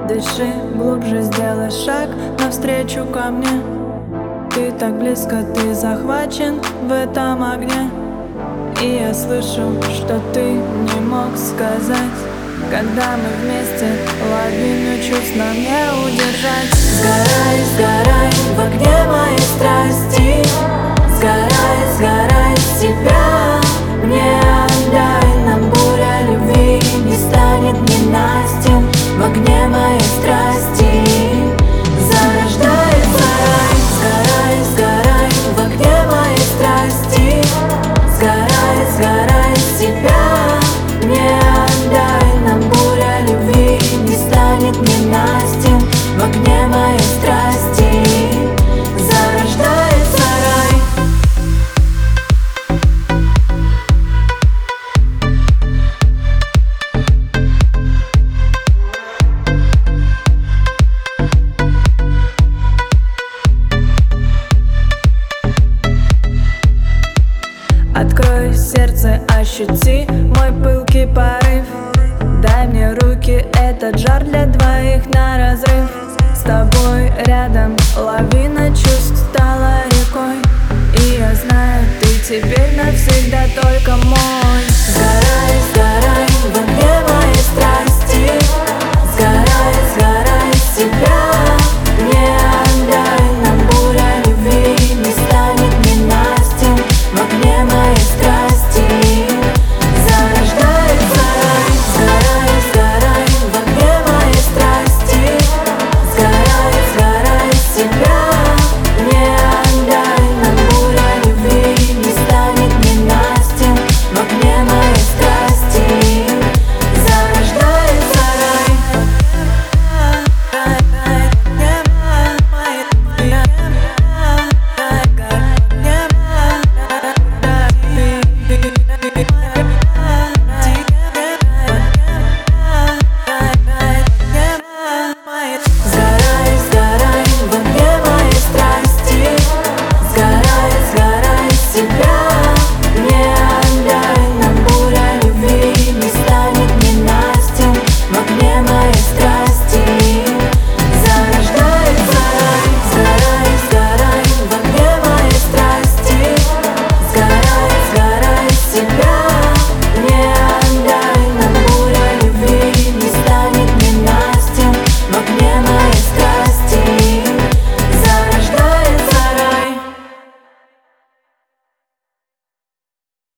Дыши глубже, сделай шаг навстречу ко мне. Ты так близко, ты захвачен в этом огне. И я слышу, что ты не мог сказать. Когда мы вместе, лавину чувств нам не удержать. Сгорай, сгорай в огне моей страсти. Сгорай, сгорай, себя мне отдай. Нам буря любви не станет ненастьем. В огне моей страсти зарождается рай. Сгорай, сгорай в огне моей страсти. Сгорай, сгорай, себя мне отдай. Нам буря любви не станет ненастьем. В огне моей страсти зарождается рай. Открой сердце, ощути мой пылкий порыв. Дай мне руки, этот жар для двоих на разрыв. С тобой рядом лавина чувств стала рекой. И я знаю, ты теперь навсегда только мой.